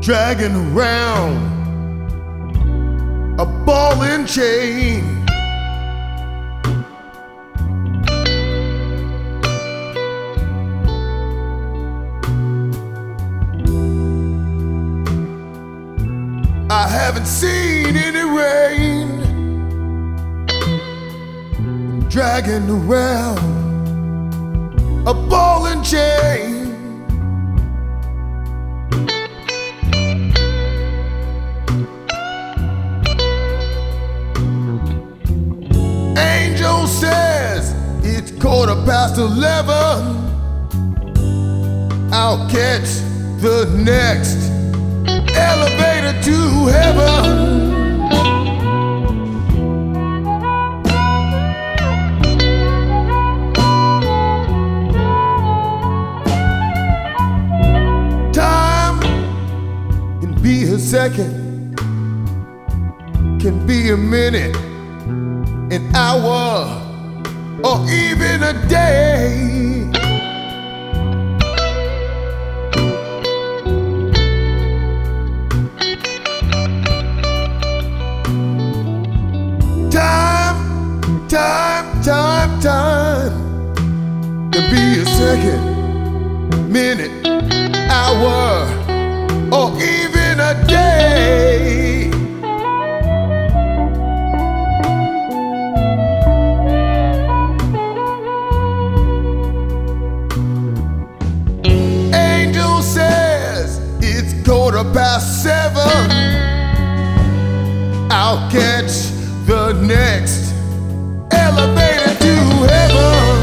dragging around a ball and chain. I haven't seen any rain, dragging around a ball and chain. Angel says it's 11:15. I'll catch the next elevator to heaven. Time can be a second, can be a minute, an hour, or even a day. Time can be a second, minute, hour, or even a day. Angel says it's 7:15. I'll catch the next elevator to heaven.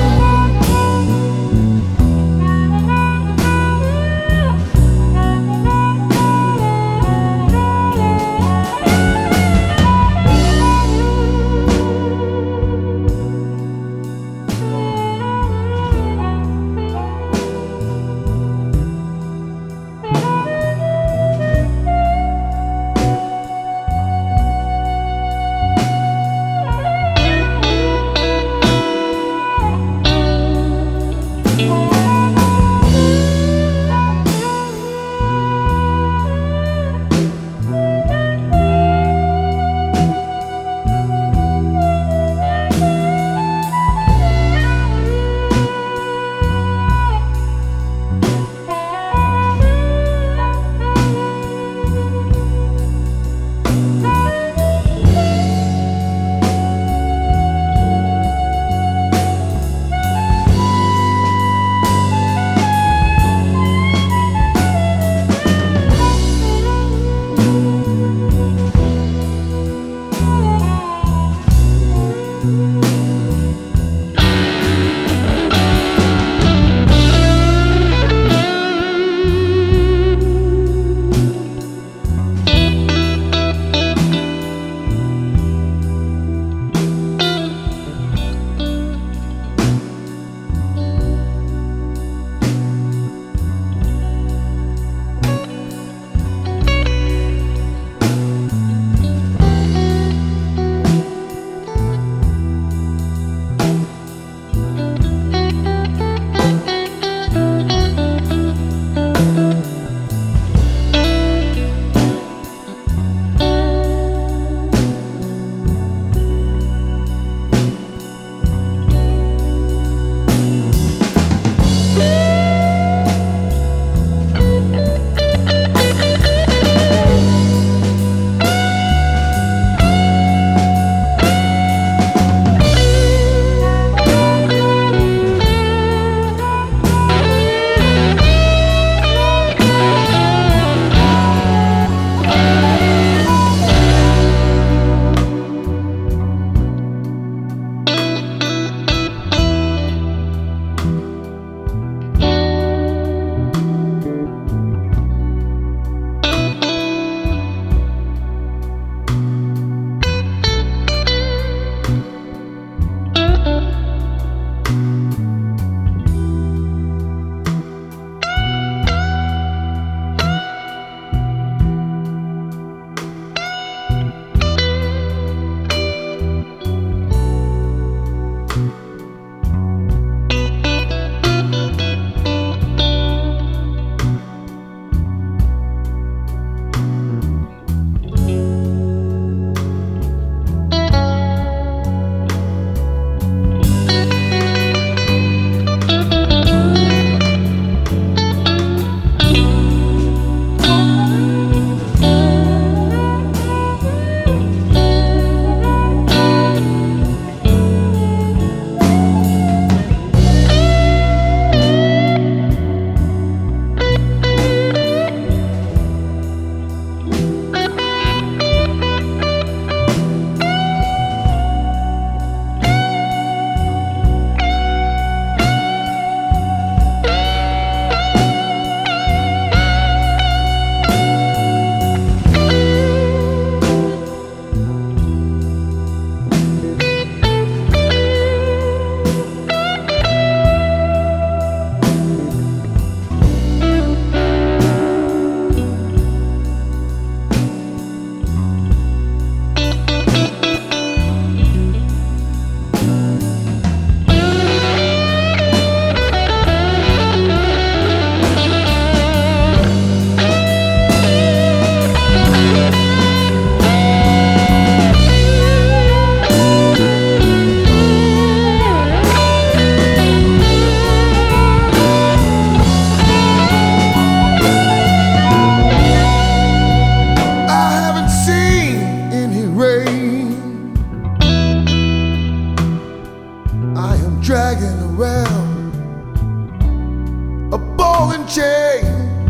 day.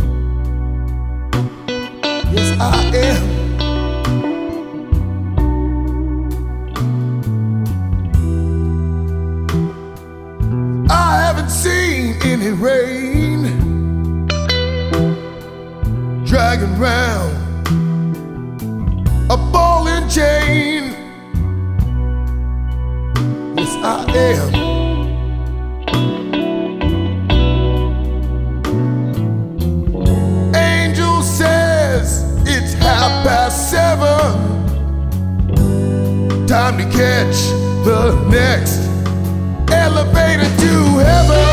Yes, I am. I haven't seen any rain dragging round a ball and chain. Yes, I am. Angel says it's 7:30. Time to catch the next elevator to heaven.